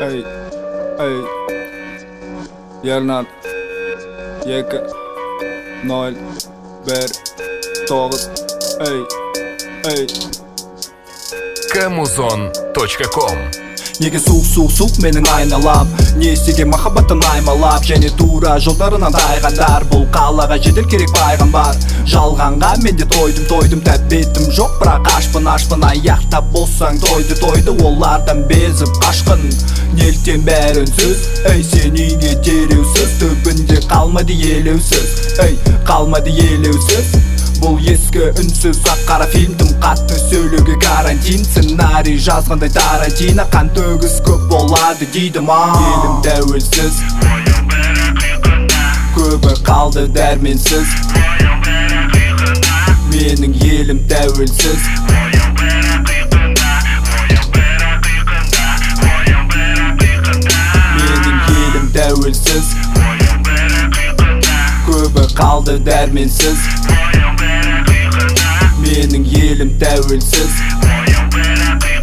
Ey, ey, Yernan 2 0 1 9 ey, ey. Kamuzon.com Неге суық менің айналам, не істеген махаббаттан аймалап, және тура жолдарынан тайғандар. Бұл қалаға жедел керек пайғамбар. Жалғанға мен де тойдым, тәбетім жоқ, бірақ ашпын аяқтап болсаң тойды олардан безіп қашқын. Неліктен бәрі үнсіз, ей, сен үйге дереусіз, түбінде қалмады елеусіз, ей, қалмады елеусіз. Бұл ескі үнсіз ақ-қара фильм, тым қатты сөйлеуге карантин. Сценарий жазғандай Тарантино, қан төгіс көп болады дейді ма. Елім тәуелсіз, ойым бәрі қиқында, көбі қалды дәрменсіз. ойым бәрі қиқында, Менің елім тәуелсіз, ойым бәрі қиқында, ойым бәрі қиқында, ойым бәрі қиқында. менің елім тәуелсіз, Ойым бәрі қиқында, көбі қалды дәрменсіз. ойым бәрі қиқында, Менің елім тәуелсіз, ойым бәрі қиқында.